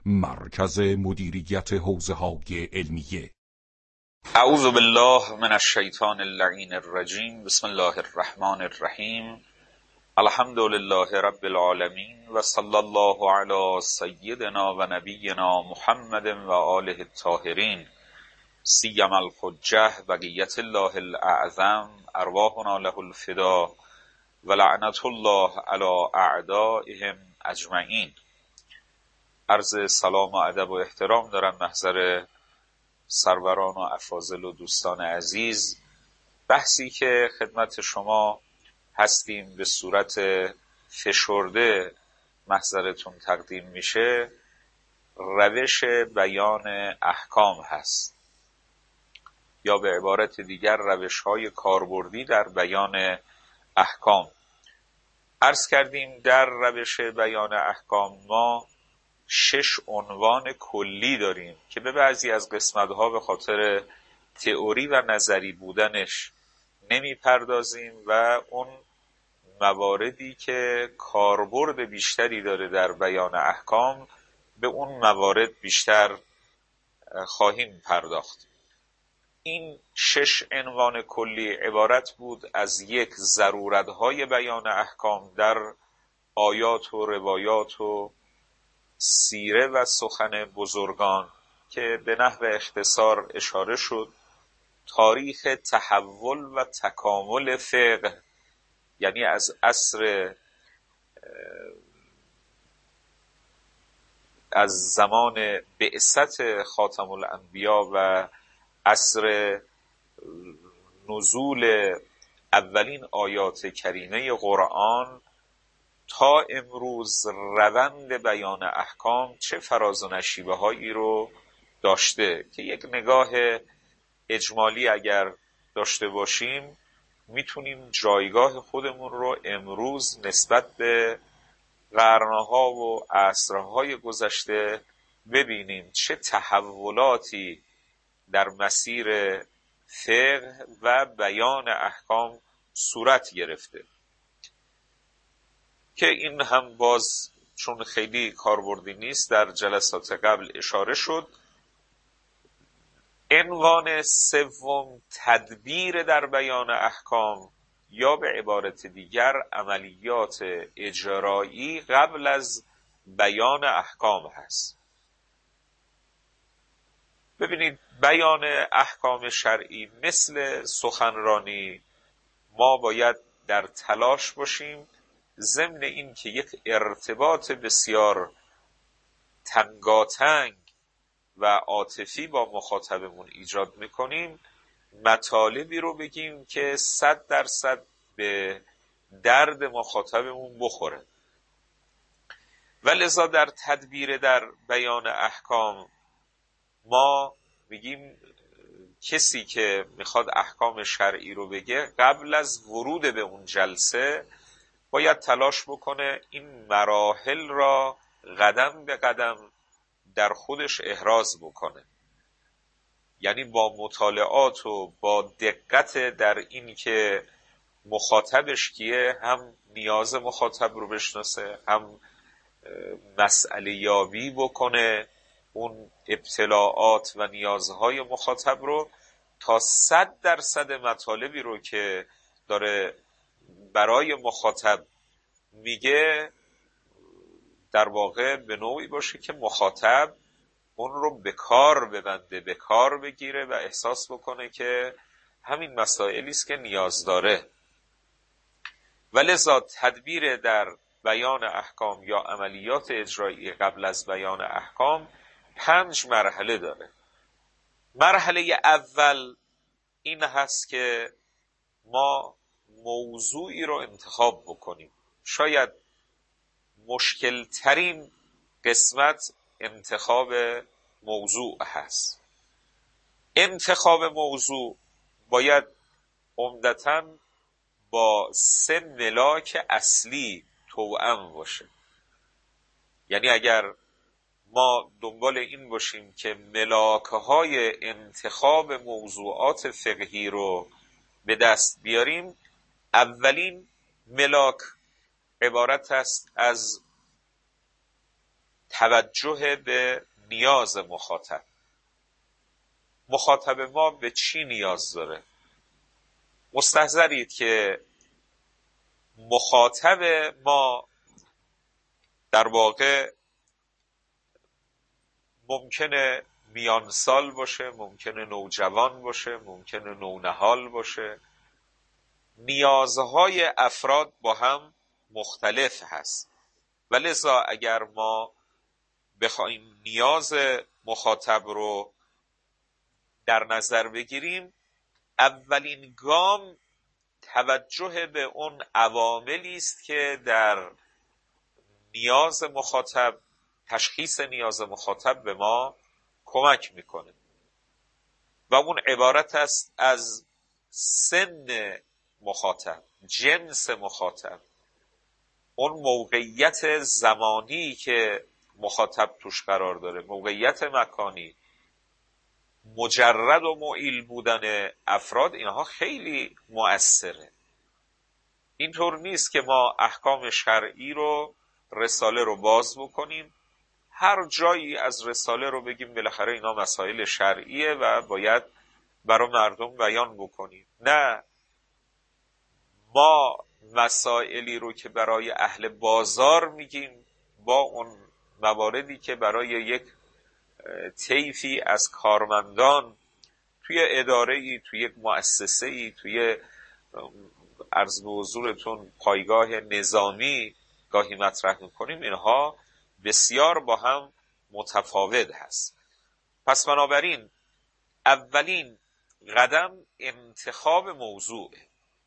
مرکز مدیریت حوزه‌های علمیه. اعوذ بالله من الشیطان اللعین الرجیم. بسم الله الرحمن الرحیم. الحمد لله رب العالمین و صلی الله علی سیدنا و نبینا محمد و آله الطاهرین سیما الحجة بقیت الله الاعظم ارواحنا له الفدا و لعنت الله علی اعدائهم اجمعین. عرض سلام و ادب و احترام دارم محضر سروران و افاضل و دوستان عزیز. بحثی که خدمت شما هستیم به صورت فشرده محضرتون تقدیم میشه، روش بیان احکام هست، یا به عبارت دیگر روش‌های کاربردی در بیان احکام. عرض کردیم در روش بیان احکام ما 6 عنوان کلی داریم که به بعضی از قسمت‌ها به خاطر تئوری و نظری بودنش نمیپردازیم و اون مواردی که کاربرد بیشتری داره در بیان احکام به اون موارد بیشتر خواهیم پرداخت. این 6 عنوان کلی عبارت بود از یک، ضرورت‌های بیان احکام در آیات و روایات و سیره و سخن بزرگان که به نحو اختصار اشاره شد. تاریخ تحول و تکامل فقه، یعنی از زمان بعثت خاتم الانبیا و عصر نزول اولین آیات کریمه قرآن تا امروز روند بیان احکام چه فراز و نشیبه هایی رو داشته که یک نگاه اجمالی اگر داشته باشیم میتونیم جایگاه خودمون رو امروز نسبت به قرنها و عصرهای گذشته ببینیم چه تحولاتی در مسیر فقه و بیان احکام صورت گرفته، که این هم باز چون خیلی کاربردی نیست در جلسات قبل اشاره شد. عنوان سوم تدبیر در بیان احکام، یا به عبارت دیگر عملیات اجرایی قبل از بیان احکام هست. ببینید، بیان احکام شرعی مثل سخنرانی ما باید در تلاش باشیم ضمن این که یک ارتباط بسیار تنگاتنگ و عاطفی با مخاطبمون ایجاد میکنیم، مطالبی رو بگیم که 100% به درد مخاطبمون بخوره. و لذا در تدبیر در بیان احکام ما میگیم کسی که میخواد احکام شرعی رو بگه قبل از ورود به اون جلسه باید تلاش بکنه این مراحل را قدم به قدم در خودش احراز بکنه، یعنی با مطالعات و با دقت در این که مخاطبش کیه، هم نیاز مخاطب رو بشناسه، هم مسئله یابی بکنه اون ابتلاعات و نیازهای مخاطب رو، تا 100% مطالبی رو که داره برای مخاطب میگه در واقع به نوعی باشه که مخاطب اون رو به کار ببنده، به کار بگیره و احساس بکنه که همین مسائلی است که نیاز داره. ولذا تدبیر در بیان احکام یا عملیات اجرایی قبل از بیان احکام 5 مرحله داره. مرحله اول این هست که ما موضوعی رو انتخاب بکنیم. شاید مشکل ترین قسمت انتخاب موضوع هست. انتخاب موضوع باید عمدتاً با 3 ملاک اصلی توأم باشه. یعنی اگر ما دنبال این باشیم که ملاک‌های انتخاب موضوعات فقهی رو به دست بیاریم، اولین ملاک عبارت است از توجه به نیاز مخاطب ما به چی نیاز داره. مستحضرید که مخاطب ما در واقع ممکنه میان سال باشه، ممکنه نوجوان باشه، ممکنه نونهال باشه. نیازهای افراد با هم مختلف هست و لذا اگر ما بخوایم نیاز مخاطب رو در نظر بگیریم، اولین گام توجه به اون عواملی است که در نیاز مخاطب، تشخیص نیاز مخاطب به ما کمک میکنه و اون عبارت است از سن مخاطب، جنس مخاطب، اون موقعیت زمانی که مخاطب توش قرار داره، موقعیت مکانی، مجرد و معیل بودن افراد، اینها خیلی مؤثره. اینطور نیست که ما احکام شرعی رو، رساله رو باز بکنیم، هر جایی از رساله رو بگیم بالاخره اینا مسائل شرعیه و باید برای مردم بیان بکنیم. نه، ما مسائلی رو که برای اهل بازار میگیم با اون مواردی که برای یک طیفی از کارمندان توی اداره‌ای، توی یک مؤسسه‌ای، توی عرض به حضورتون پایگاه نظامی گاهی مطرح میکنیم، اینها بسیار با هم متفاوت هست. پس بنابراین اولین قدم انتخاب موضوعه.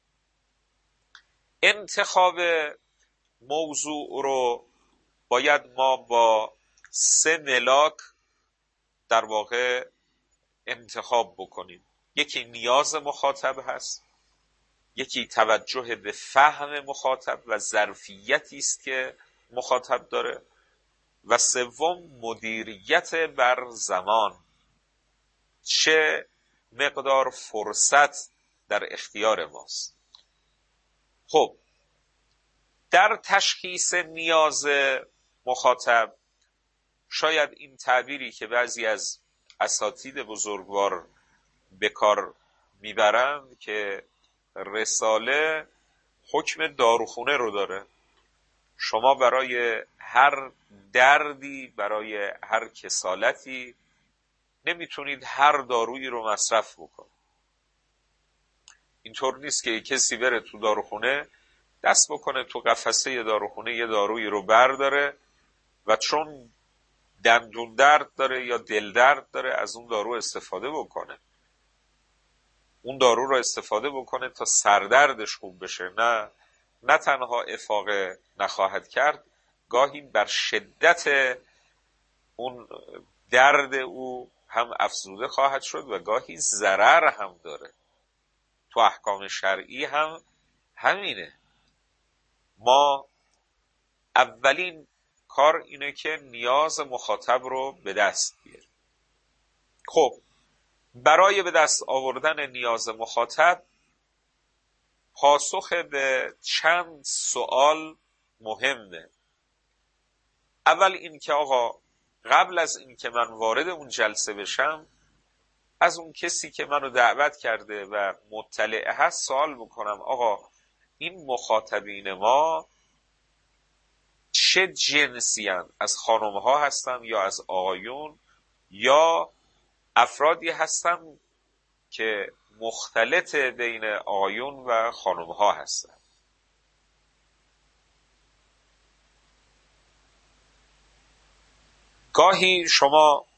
انتخاب موضوع رو باید ما با 3 ملاک در واقع انتخاب بکنیم. یکی نیاز مخاطب هست، یکی توجه به فهم مخاطب و ظرفیتی است که مخاطب داره، و سوم مدیریت بر زمان، چه مقدار فرصت در اختیار ماست. خب در تشخیص نیاز مخاطب شاید این تعبیری که بعضی از اساتید بزرگوار به کار میبرند که رساله حکم داروخونه رو داره. شما برای هر دردی، برای هر کسالتی نمیتونید هر دارویی رو مصرف بکنید. اینطور نیست که کسی بره تو داروخونه دست بکنه تو قفسه داروخونه یه دارویی رو برداره و چون دندون درد داره یا دل درد داره از اون دارو استفاده بکنه، اون دارو رو استفاده بکنه تا سردردش خوب بشه. نه تنها افاقه نخواهد کرد، گاهی بر شدت اون درد او هم افزوده خواهد شد و گاهی ضرر هم داره. تو احکام شرعی هم همینه. ما اولین کار اینه که نیاز مخاطب رو به دست بیاریم. خب برای به دست آوردن نیاز مخاطب پاسخ به چند سوال مهمه. اول این که آقا قبل از این که من وارد اون جلسه بشم از اون کسی که منو دعوت کرده و مطلع هست سوال بکنم آقا این مخاطبین ما چه جنسی هستند؟ از خانم ها هستن یا از آقایون یا افرادی هستن که مختلط بین آقایون و خانم ها هستن؟ گاهی شما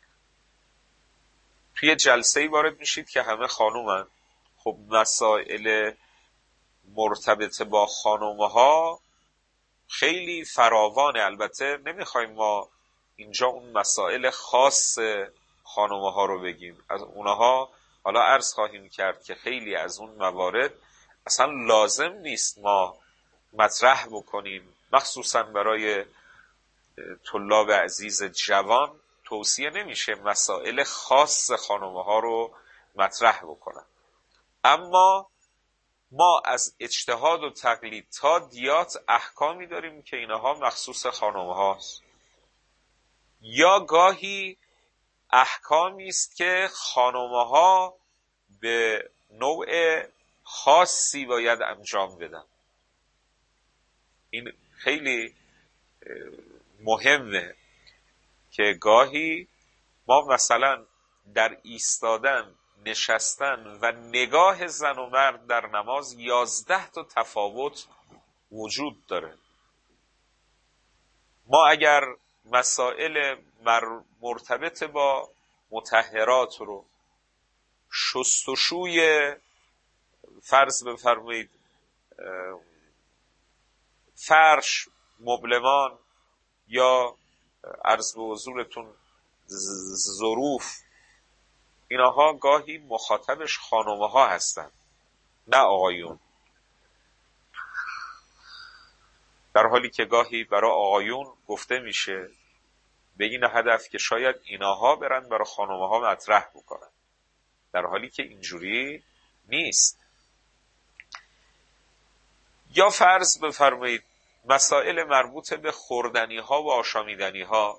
توی جلسه‌ای وارد میشید که همه خانومن. خب مسائل مرتبط با خانومها خیلی فراوانه. البته نمیخوایم ما اینجا اون مسائل خاص خانومها رو بگیم، از اونها حالا عرض خواهیم کرد که خیلی از اون موارد اصلا لازم نیست ما مطرح بکنیم، مخصوصا برای طلاب عزیز جوان توصیه نمیشه مسائل خاص خانومها رو مطرح بکنن. اما ما از اجتهاد و تقلید تا دیات احکامی داریم که اینها مخصوص خانم هاست. یا گاهی احکامی است که خانم‌ها به نوع خاصی باید انجام بدن. این خیلی مهمه که گاهی ما مثلا در ایستادن، نشستن و نگاه زن و مرد در نماز 11 تا تفاوت وجود داره. ما اگر مسائل مرتبط با مطهرات رو، شستشوی فرض بفرمایید فرش، مبلمان، یا عرض به حضورتون ظروف، اینها گاهی مخاطبش خانومه ها هستن نه آقایون، در حالی که گاهی برای آقایون گفته میشه به این هدف که شاید اینها برن برای خانومه ها مطرح بکنن، در حالی که اینجوری نیست. یا فرض بفرمایید مسائل مربوط به خوردنی ها و آشامیدنی ها،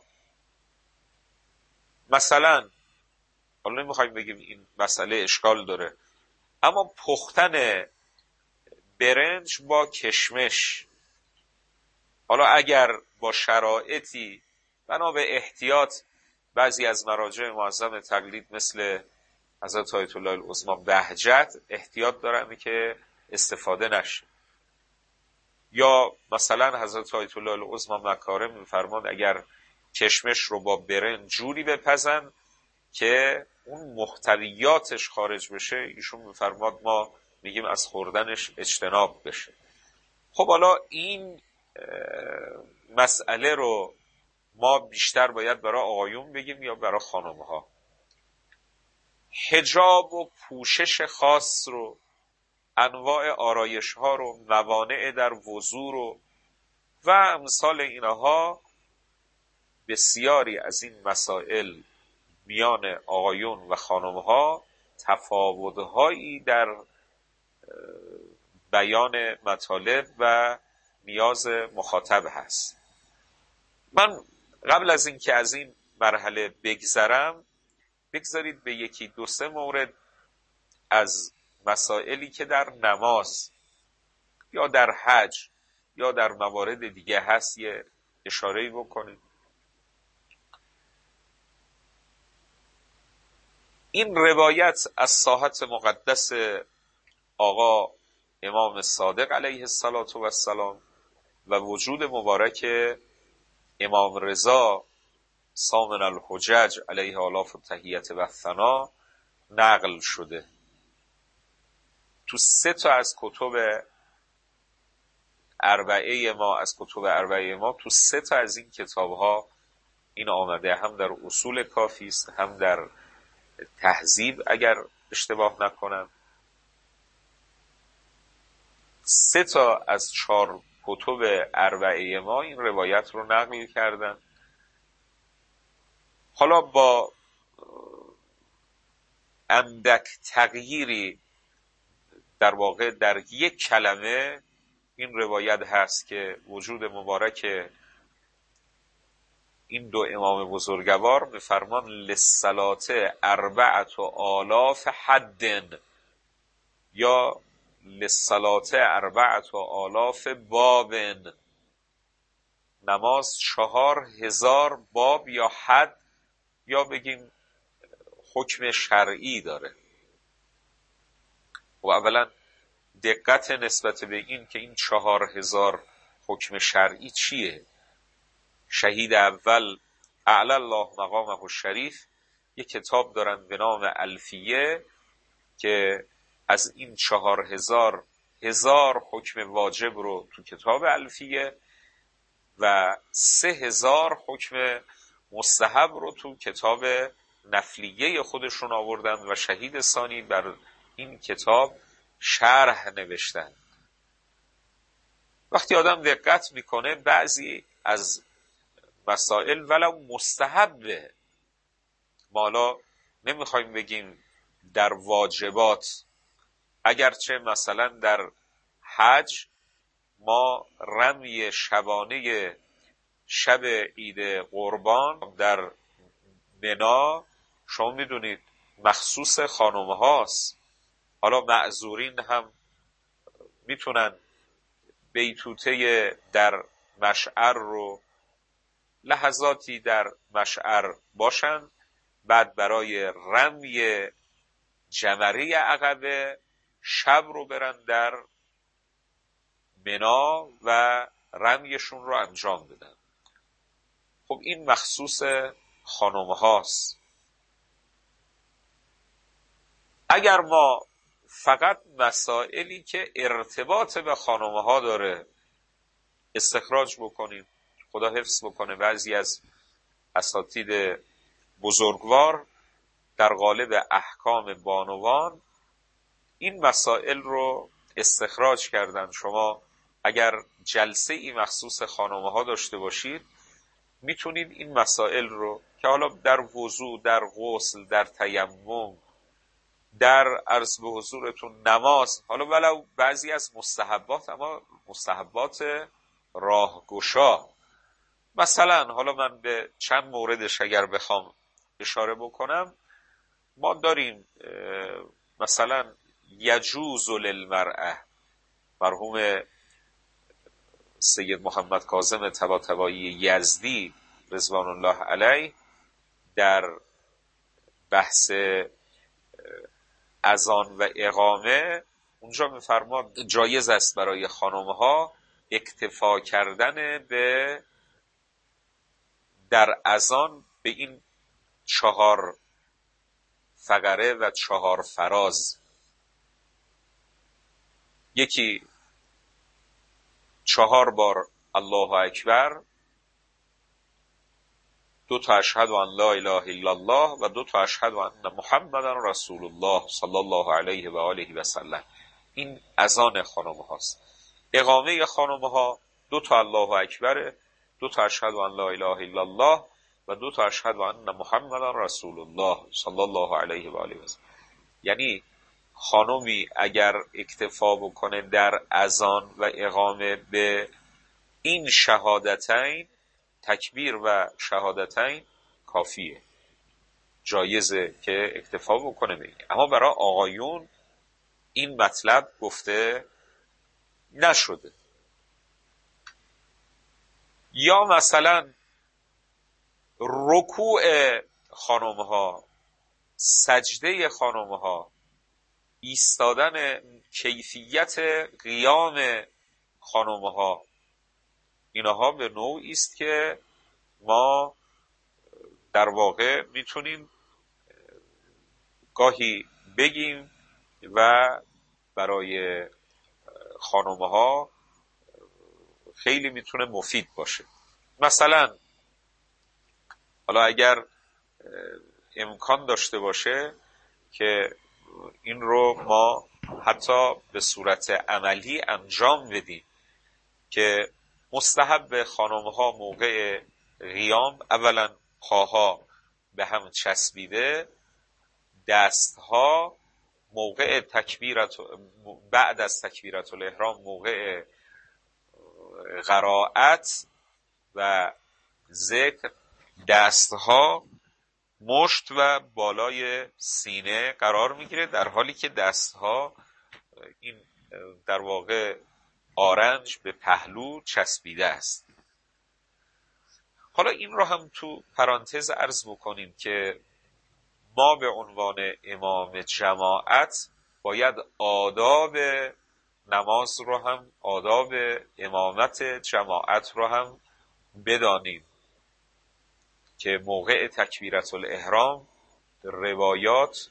مثلا حالا نمیخوایم بگیم این مسئله اشکال داره، اما پختن برنج با کشمش، حالا اگر با شرایطی بنا به احتیاط بعضی از مراجع معظم تقلید مثل حضرت آیت الله العظمی بهجت احتیاط دارن که استفاده نشه، یا مثلا حضرت آیت الله العظمی مکارم میفرمان اگر کشمش رو با برنج جوری بپزن که اون محتویاتش خارج بشه، ایشون میفرماد ما میگیم از خوردنش اجتناب بشه. خب حالا این مسئله رو ما بیشتر باید برای آقایون بگیم یا برای خانم‌ها؟ حجاب و پوشش خاص رو، انواع آرایش ها رو، موانع در وضو رو و امثال اینها، بسیاری از این مسائل میان آقایون و خانم‌ها تفاوت‌هایی در بیان مطالب و نیاز مخاطب هست. من قبل از این که از این مرحله بگذرم، بگذارید به یکی دو سه مورد از مسائلی که در نماز یا در حج یا در موارد دیگه هست یه اشاره‌ای بکنید. این روایت از ساحت مقدس آقا امام صادق علیه السلام و وجود مبارک امام رضا سامن الحجج علیه آلاف التحیت و الثنا نقل شده. تو 3 تا از کتب اربعه ما تو 3 تا از این کتاب‌ها این آمده، هم در اصول کافی است، هم در تهذیب اگر اشتباه نکنم. 3 تا از 4 کتب اربعه ما این روایت رو نقل کردن. حالا با اندک تغییری در واقع در یک کلمه این روایت هست که وجود مبارک این دو امام بزرگوار میفرمان للصلاة 4000 حد یا للصلاة 4000 باب، نماز 4000 باب یا حد یا بگیم حکم شرعی داره. و اولا دقت نسبت به این که این 4000 حکم شرعی چیه؟ شهید اول اعلی الله مقامه الشریف یک کتاب دارن به نام الفیه که از این 4000 حکم واجب رو تو کتاب الفیه و 3000 حکم مستحب رو تو کتاب نفلیه خودشون آوردن و شهید ثانی بر این کتاب شرح نوشتن. وقتی آدم دقت میکنه بعضی از مسائل ولو مستحبه، ما حالا نمیخوایم بگیم در واجبات، اگرچه مثلا در حج ما رمی شبانه شب عید قربان در منا شما میدونید مخصوص خانم هاست. حالا معذورین هم میتونن بیتوته در مشعر رو لحظاتی در مشعر باشن، بعد برای رمی جمره عقبه شب رو برن در منا و رمیشون رو انجام بدن. خب این مخصوص خانم هاست. اگر ما فقط مسائلی که ارتباط به خانم ها داره استخراج بکنیم، خدا حفظ بکنه بعضی از اساتید بزرگوار در قالب احکام بانوان این مسائل رو استخراج کردن. شما اگر جلسه ای مخصوص خانم ها داشته باشید میتونید این مسائل رو که حالا در وضوء، در غسل، در تیمم، در عرض به حضورتون نماز، حالا ولو بعضی از مستحبات، اما مستحبات راهگشا، مثلا حالا من به چند موردش اگر بخوام اشاره بکنم، ما داریم مثلا یجوز للمرأة، مرحوم سید محمد کاظم طباطبایی یزدی رضوان الله علیه در بحث اذان و اقامه اونجا میفرماد جایز است برای خانم‌ها اکتفا کردن به در اذان به این 4 فقره و 4 فراز. یکی 4 بار الله اکبر، 2 تا اشهد ان لا اله الا الله و 2 تا اشهد ان محمدن رسول الله صلی الله علیه و آله و سلم. این اذان خانم هاست. اقامه خانم ها 2 تا الله اکبر، 2 تا اشهد ان لا اله الا الله و 2 تا اشهد ان محمدن رسول الله صلی الله علیه و آله و سلم. یعنی خانمی اگر اکتفا بکنه در اذان و اقامه به این شهادتین، تکبیر و شهادتین، کافیه، جایزه که اکتفا بکنه به این. اما برای آقایون این مطلب گفته نشده. یا مثلا رکوع خانم‌ها، سجده خانم‌ها، ایستادن، کیفیت قیام خانم‌ها، اینها به نوعی است که ما در واقع میتونیم گاهی بگیم و برای خانم‌ها خیلی میتونه مفید باشه. مثلا حالا اگر امکان داشته باشه که این رو ما حتی به صورت عملی انجام بدیم که مستحب خانم‌ها موقع قیام اولا پاها به هم چسبیده، دستها موقع بعد از تکبیرت الاحرام، موقع قرائت و ذکر، دستها مشت و بالای سینه قرار میگیره، در حالی که دستها این در واقع آرنج به پهلو چسبیده است. حالا این رو هم تو پرانتز عرض بکنیم که ما به عنوان امام جماعت باید آداب نماز رو هم، آداب امامت جماعت رو هم بدانیم که موقع تکبیرت الاحرام روایات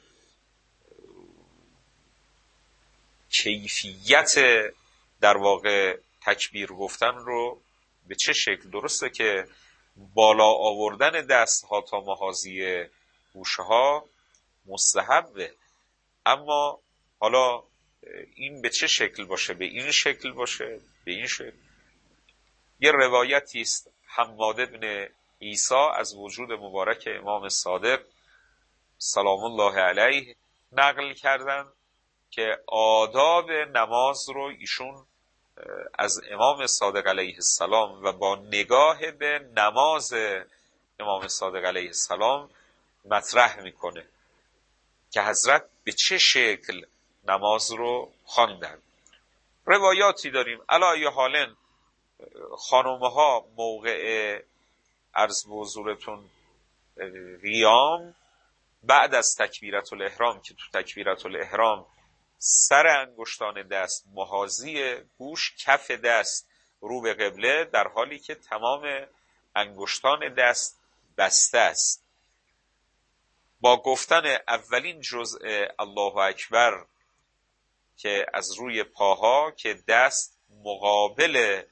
کیفیت در واقع تکبیر گفتن رو به چه شکل، درسته که بالا آوردن دست ها تا محاذی گوشه ها مستحبه، اما حالا این به چه شکل باشه؟ به این شکل باشه، به این شکل. یه روایتی است حماد بن عیسی از وجود مبارک امام صادق سلام الله علیه نقل کردن که آداب نماز رو ایشون از امام صادق علیه السلام و با نگاه به نماز امام صادق علیه السلام مطرح میکنه که حضرت به چه شکل نماز رو خواندن. روایاتی داریم علی ای حال خانمها موقع عرض به حضورتون قیام بعد از تکبیرت الاحرام که تو تکبیرت الاحرام سر انگشتان دست محاذی گوش، کف دست رو به قبله، در حالی که تمام انگشتان دست بسته است، با گفتن اولین جزء الله اکبر که از روی پاها که دست مقابل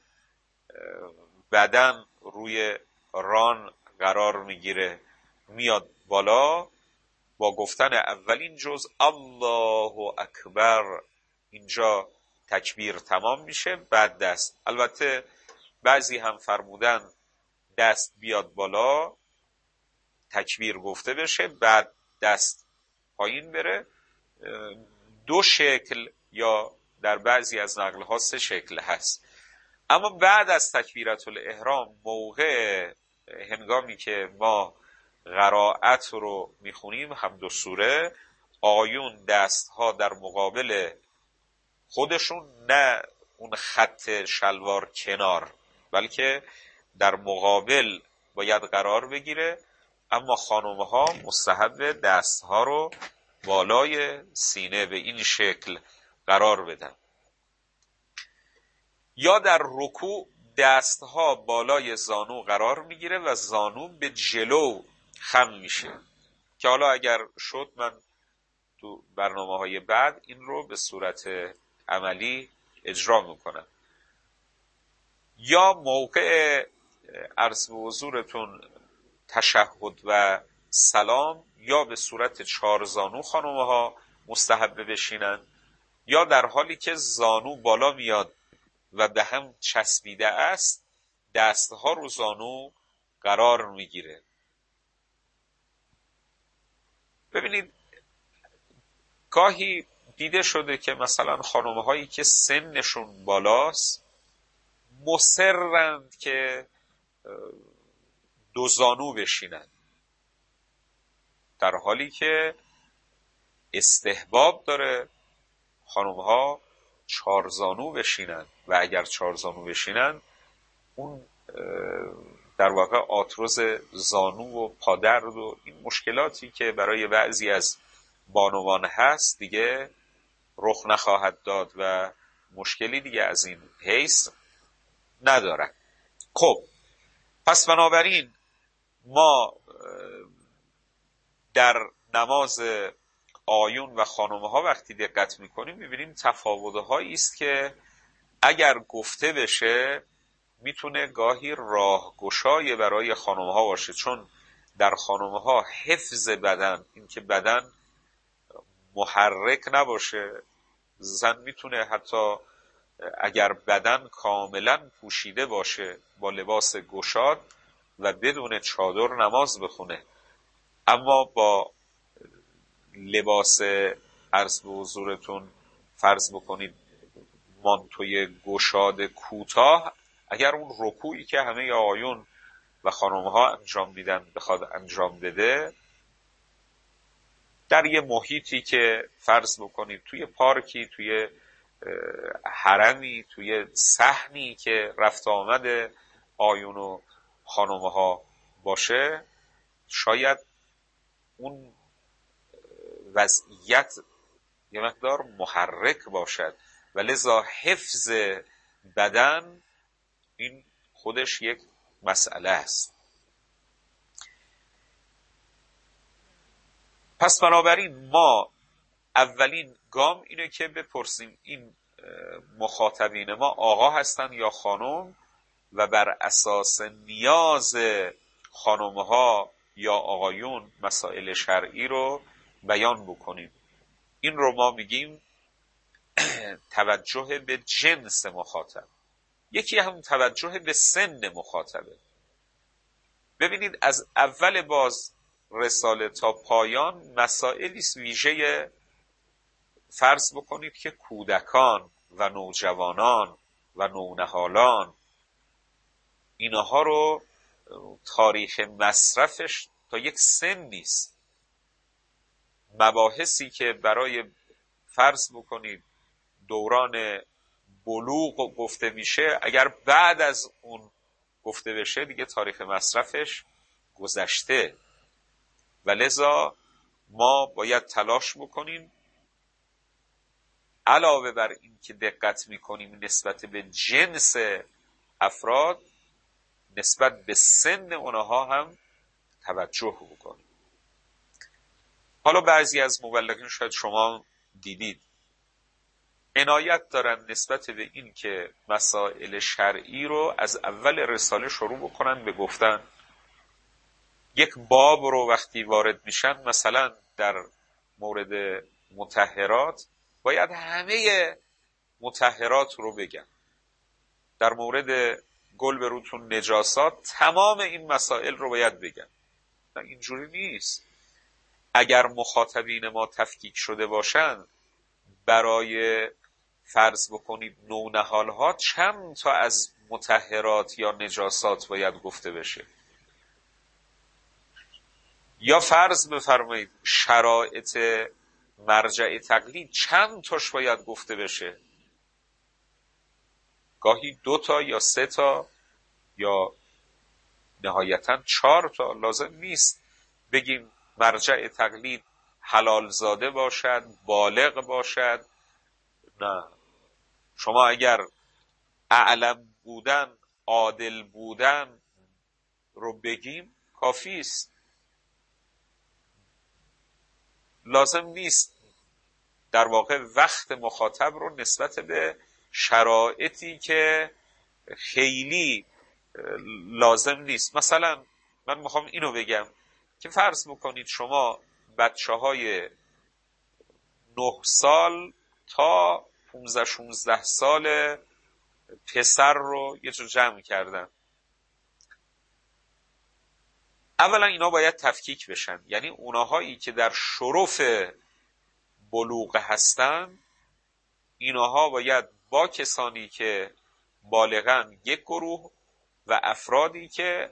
بدن روی ران قرار میگیره میاد بالا، با گفتن اولین جزء الله اکبر اینجا تکبیر تمام میشه. بعد دست، البته بعضی هم فرمودن دست بیاد بالا تکبیر گفته بشه بعد دست پایین بره. دو شکل یا در بعضی از نقل ها سه شکل هست. اما بعد از تکبیرت الاحرام موقع هنگامی که ما قرائت رو میخونیم حمد و سوره، آیون دست ها در مقابل خودشون، نه اون خط شلوار کنار، بلکه در مقابل باید قرار بگیره. اما خانمها مستحب دست ها رو بالای سینه به این شکل قرار بدن. یا در رکوع دست ها بالای زانو قرار میگیره و زانو به جلو خم میشه که حالا اگر شد من تو برنامه‌های بعد این رو به صورت عملی اجرا میکنم. یا موقع عرض به حضورتون تشهد و سلام یا به صورت چهار زانو خانم‌ها مستحب بشینن، یا در حالی که زانو بالا میاد و به هم چسبیده است دستها رو زانو قرار میگیره. ببینید گاهی دیده شده که مثلا خانم‌هایی که سنشون بالاست مصرند که دو زانو بشینن، در حالی که استحباب داره خانم‌ها چهار زانو بشینن و اگر چهار زانو بشینن اون در واقع آرتروز زانو و پادرد و این مشکلاتی که برای بعضی از بانوان هست دیگه رخ نخواهد داد و مشکلی دیگه از این حیث ندارن. خب پس بنابراین ما در نماز آیون و خانم‌ها وقتی دقت میکنیم میبینیم تفاوت‌هایی است که اگر گفته بشه میتونه گاهی راهگشای برای خانم‌ها باشه، چون در خانم‌ها حفظ بدن، این که بدن محرک نباشه، زن میتونه حتی اگر بدن کاملا پوشیده باشه با لباس گشاد و بدون چادر نماز بخونه، اما با لباس عرض به حضورتون فرض بکنید مانتوی گشاد کوتاه، اگر اون رکوعی که همه آیون و خانم‌ها انجام میدن بخواد انجام بده در یه محیطی که فرض بکنید توی پارکی، توی حرمی، توی صحنی که رفت آمد آیون و خانم‌ها باشه، شاید اون وضعیت یه مقدار محرک باشد و لذا حفظ بدن این خودش یک مسئله است. پس بنابراین ما اولین گام اینه که بپرسیم این مخاطبین ما آقا هستن یا خانم و بر اساس نیاز خانم‌ها یا آقایون مسائل شرعی رو بیان بکنیم. این رو ما میگیم توجه به جنس مخاطب. یکی هم توجه به سن مخاطبه. ببینید از اول باز رساله تا پایان مسائلی است ویژه فرض بکنید که کودکان و نوجوانان و نونهالان، اینها رو تاریخ مصرفش تا یک سن نیست. مباحثی که برای فرض بکنید دوران بلوغ گفته میشه، اگر بعد از اون گفته بشه دیگه تاریخ مصرفش گذشته و لذا ما باید تلاش بکنیم علاوه بر این که دقت میکنیم نسبت به جنس افراد، نسبت به سن اونها هم توجه بکنیم. حالا بعضی از مبلغین شاید شما دیدید عنایت دارن نسبت به این که مسائل شرعی رو از اول رساله شروع بکنن به گفتن. یک باب رو وقتی وارد میشن، مثلا در مورد مطهرات باید همه مطهرات رو بگن، در مورد گل به روتون نجاسات تمام این مسائل رو باید بگن. نه، اینجوری نیست. اگر مخاطبین ما تفکیک شده باشن، برای فرض بکنید نونهالها چند تا از مطهرات یا نجاسات باید گفته بشه؟ یا فرض بفرمایید شرایط مرجع تقلید چند تاش باید گفته بشه؟ گاهی 2 تا یا 3 تا یا نهایتاً 4 تا. لازم نیست بگیم مرجع تقلید حلال زاده باشد، بالغ باشد. نه، شما اگر اعلم بودن، عادل بودن رو بگیم کافی است. لازم نیست در واقع وقت مخاطب رو نسبت به شرایطی که خیلی لازم نیست. مثلا من میخوام اینو بگم که فرض میکنید شما بچه‌های 9 سال تا 15-16 سال پسر رو یه جا جمع کردن. اولا اینا باید تفکیک بشن، یعنی اونهایی که در شرف بلوغ هستن اینها باید با کسانی که بالغن یک گروه و افرادی که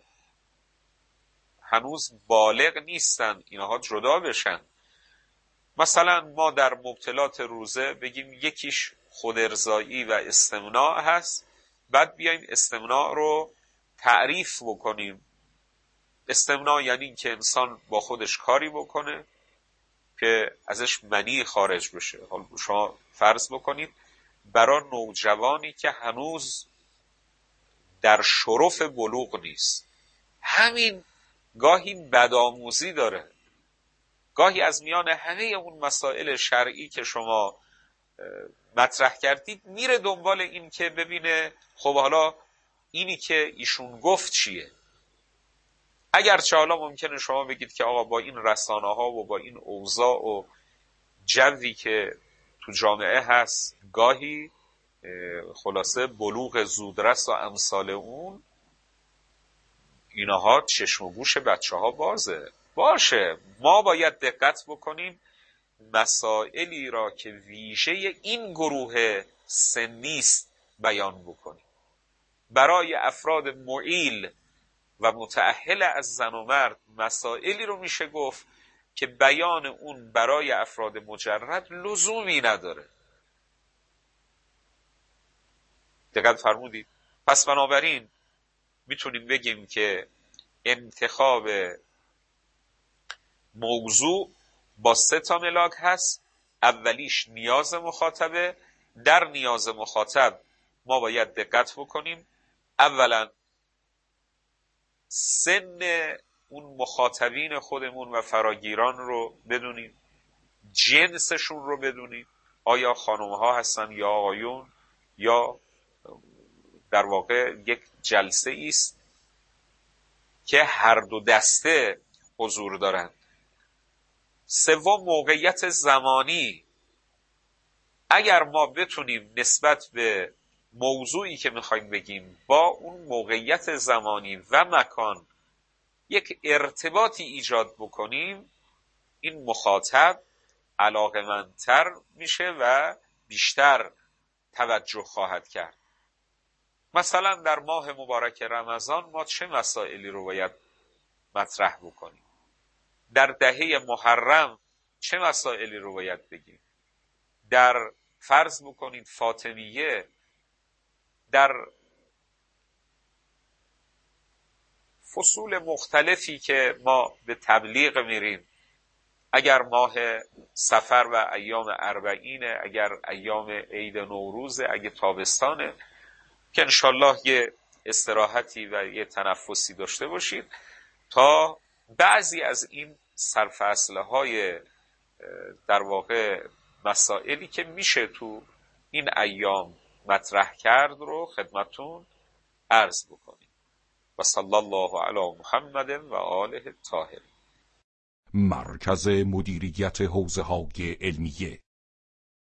هنوز بالغ نیستن اینها جدا بشن. مثلا ما در مبطلات روزه بگیم یکیش خودارضایی و استمناء هست، بعد بیایم استمناء رو تعریف بکنیم. استمناء یعنی این که انسان با خودش کاری بکنه که ازش منی خارج بشه. حالا شما فرض بکنید برای نوجوانی که هنوز در شرف بلوغ نیست، همین گاهی بدآموزی داره. گاهی از میان همه اون مسائل شرعی که شما مطرح کردید میره دنبال این که ببینه خب حالا اینی که ایشون گفت چیه. اگرچه حالا ممکنه شما بگید که آقا با این رسانه ها و با این اوضاع و جوی که تو جامعه هست گاهی خلاصه بلوغ زودرس و امثال اون اینها چشم و گوش بچه ها بازه. باشه، ما باید دقت بکنیم مسائلی را که ویژه این گروه سنی است بیان بکنیم. برای افراد معیل و متأهل از زن و مرد مسائلی رو میشه گفت که بیان اون برای افراد مجرد لزومی نداره. دقت فرمودید؟ پس بنابراین میتونیم بگیم که انتخاب موضوع با 3 تا ملاک هست. اولیش نیاز مخاطبه. در نیاز مخاطب ما باید دقت بکنیم اولا سن اون مخاطبین خودمون و فراگیران رو بدونیم، جنسشون رو بدونیم، آیا خانم ها هستن یا آقایون، یا در واقع یک جلسه است که هر دو دسته حضور دارند. سوم موقعیت زمانی. اگر ما بتونیم نسبت به موضوعی که میخوایم بگیم با اون موقعیت زمانی و مکان یک ارتباطی ایجاد بکنیم، این مخاطب علاقه‌مندتر میشه و بیشتر توجه خواهد کرد. مثلا در ماه مبارک رمضان ما چه مسائلی رو باید مطرح بکنیم؟ در دهه محرم چه مسائلی رو باید بگیم؟ در فرض بکنید فاطمیه، در فصول مختلفی که ما به تبلیغ میریم، اگر ماه صفر و ایام اربعینه، اگر ایام عید نوروزه، اگه تابستانه، که انشالله یه استراحتی و یه تنفسی داشته باشید تا بعضی از این سرفصله های در واقع مسائلی که میشه تو این ایام مطرح کرد رو خدمتون عرض بکنیم. و صلی الله علی محمد و آله الطاهرین. مرکز مدیریت حوزه‌های علمیه